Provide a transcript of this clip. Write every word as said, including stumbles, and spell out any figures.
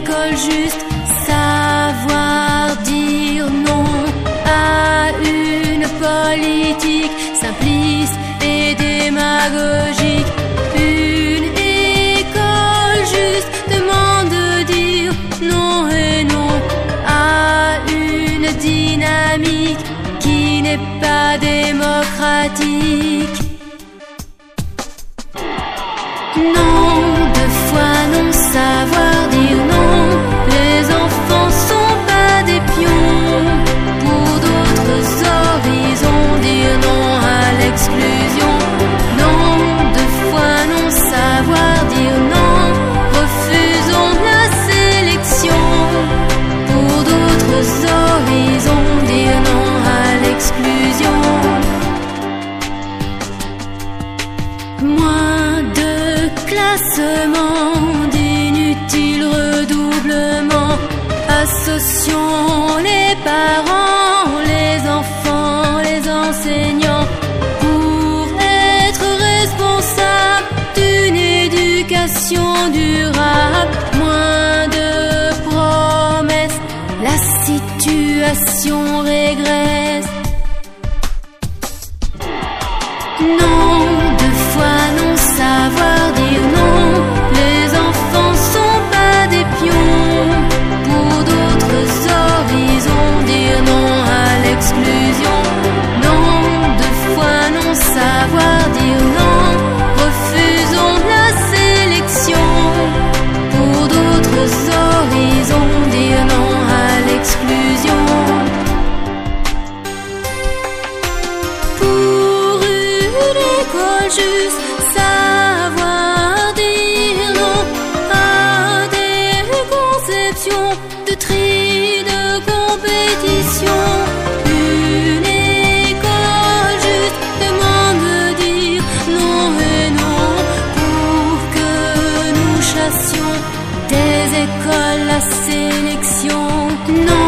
école juste, savoir dire non à une politique simpliste et démagogique. Une école juste demande de dire non et non à une dynamique qui n'est pas démocratique. Non, deux fois non, savoir dire non. Les enfants sont pas des pions. Pour d'autres horizons, dire non à l'exclusion. Non, deux fois non, savoir dire non. Refusons la sélection. Pour d'autres horizons, dire non à l'exclusion. Moins de classement, d'inutiles redoublements. Associons les parents, les enfants, les enseignants pour être responsables d'une éducation durable. Moins de promesses, la situation régresse. Non, deux fois non, savoir dire non. Les enfants sont pas des pions. Pour d'autres horizons, dire non à l'exclusion. Non, deux fois non, savoir dire non. Refusons la sélection. Pour d'autres horizons, dire non à l'exclusion. Juste savoir dire non à des conceptions de tri, de compétition. Une école juste demande de dire non et non pour que nous chassions des écoles la sélection. Non.